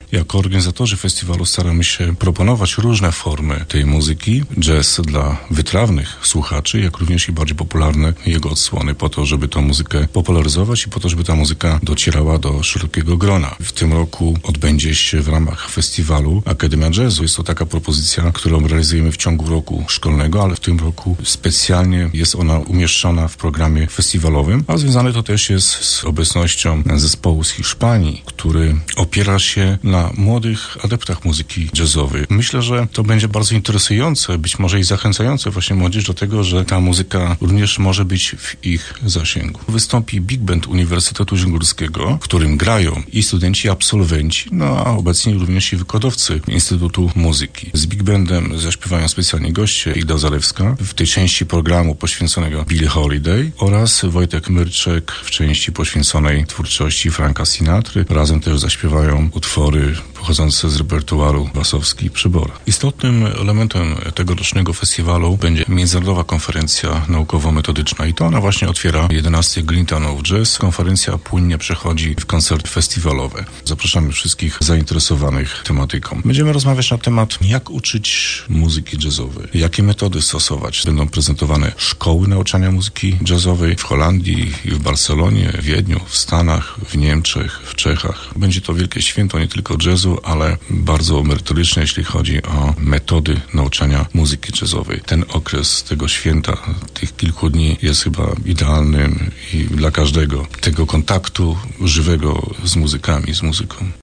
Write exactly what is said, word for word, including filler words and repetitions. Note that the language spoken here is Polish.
Jako organizatorzy festiwalu staramy się proponować różne formy tej muzyki. Jazz dla wytrawnych słuchaczy, jak również i bardziej popularne jego odsłony, po to, żeby tę muzykę popularyzować i po to, żeby ta muzyka docierała do szerokiego grona. W tym roku odbędzie się w ramach festiwalu Akademia Jazzu. Jest to taka propozycja, którą realizujemy w ciągu roku szkolnego, ale w tym roku specjalnie jest ona umieszczona w programie festiwalowym, a związane to też jest z obecnością zespołu z Hiszpanii, który opiera się na młodych adeptach muzyki jazzowej. Myślę, że to będzie bardzo interesujące, być może i zachęcające właśnie młodzież do tego, że ta muzyka również może być w ich zasięgu. Wystąpi Big Band Uniwersytetu Zielgórskiego, w którym grają i studenci, i absolwenci, no a obecnie również i wykładowcy Instytutu Muzyki. Z Big Bandem zaśpiewają specjalnie goście Ida Zalewska w tej części programu poświęconego Billie Holiday oraz Wojtek Myrczek w części poświęconej twórczości Franka Sinatry. Razem też zaśpiewają utwory pochodzące z repertuaru Wasowski i Przybora. Istotnym elementem tegorocznego festiwalu będzie międzynarodowa konferencja naukowo-metodyczna i to ona właśnie otwiera jedenasty Greentown of Jazz. Konferencja płynnie przechodzi w koncerty festiwalowe. Zapraszamy wszystkich zainteresowanych tematyką. Będziemy rozmawiać na temat, jak uczyć muzyki jazzowej, jakie metody stosować. Będą prezentowane szkoły nauczania muzyki jazzowej w Holandii i w Barcelonie, w Wiedniu, w Stanach, w Niemczech, w Czechach. Będzie to wielkie święto nie tylko jazzu, ale bardzo merytoryczne, jeśli chodzi o metody nauczania muzyki jazzowej. Ten okres tego święta, tych kilku dni jest chyba idealnym i dla każdego tego kontaktu żywego z muzykami, z muzyką.